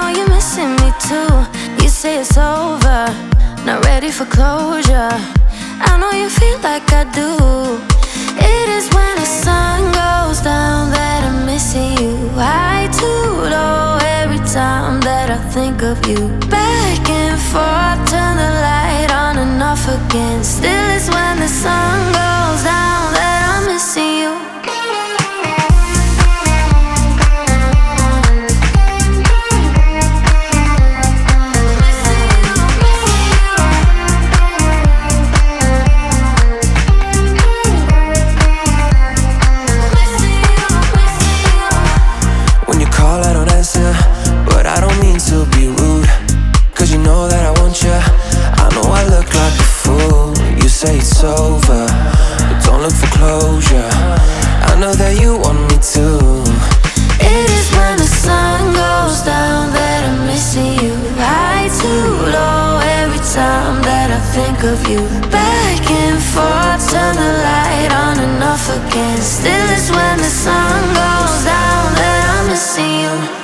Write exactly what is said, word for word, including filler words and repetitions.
know you're missing me too. You say it's over, not ready for closure. I know you feel like I do. It is when the sun goes down that I'm missing you. I too know every time that I think of you. Back and forth, turn the light on and off again. Still it's when the sun goes down that I'm missing you. But I don't mean to be rude, cause you know that I want you. I know I look like a fool. You say it's over, but don't look for closure. I know that you want me to. It is when the sun goes down that I'm missing you. I too know every time that I think of you. Back and forth, turn the light on and off again. Still it's when the sun goes down that I'm missing you.